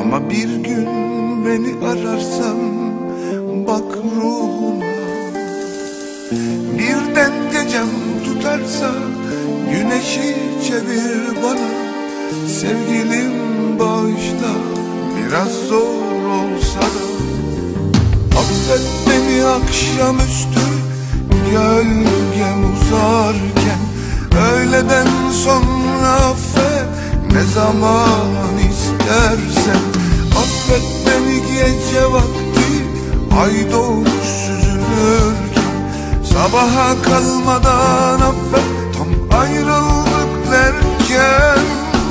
Ama bir gün beni ararsan bak ruhuna. Birden gecem tutarsa güneşi çevir bana. Sevgilim bağışla, biraz zor olsa da. Affet beni akşamüstü gölgem uzarken. Öğleden sonra affet ne zaman istersen. Affet beni gece vakti ay doğmuş süzülürken. Sabaha kalmadan affet tam ayrıldık derken.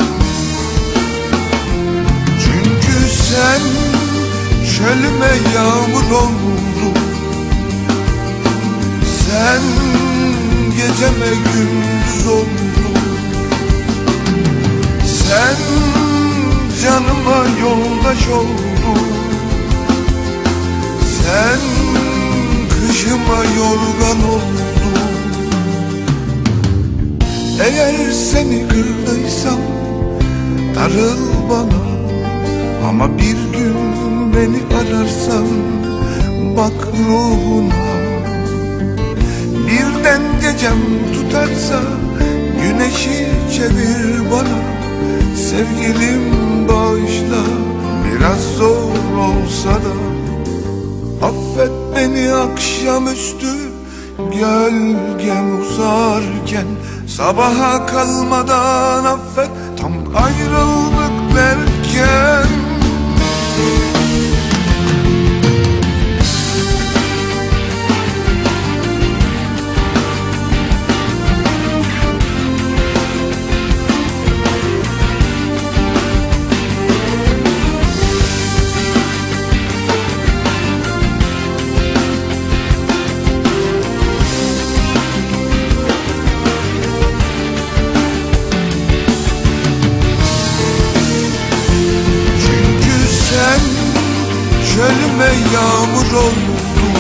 Çünkü sen çölüme yağmur oldun. Sen geceme gündüz oldun. Sen canıma yoldaş oldun. Sen kışıma yorgan oldun. Eğer seni kırdıysam darıl bana. Ama bir gün beni ararsan bak ruhuna. Birden gecem tutarsa güneşi çevir bana. Sevgilim bağışla, biraz zor olsa da. Affet beni akşamüstü gölgem uzarken. Sabaha kalmadan affet tam ayrıldık derken. Çölüme yağmur oldun.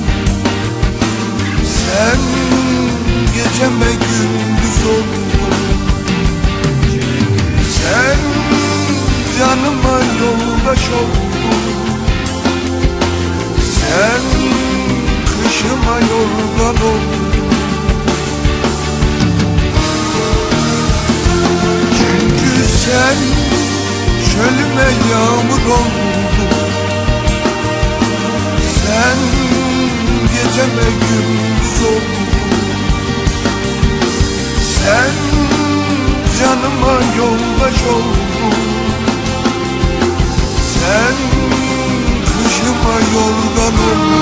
Sen geceme gündüz oldun. Sen canıma yoldaş oldun. Sen kışıma yorgan oldun. Çünkü sen çölüme yağmur oldun. Sen geceme gündüz oldun. Sen canıma yoldaş oldun. Sen kışıma yorgan oldun.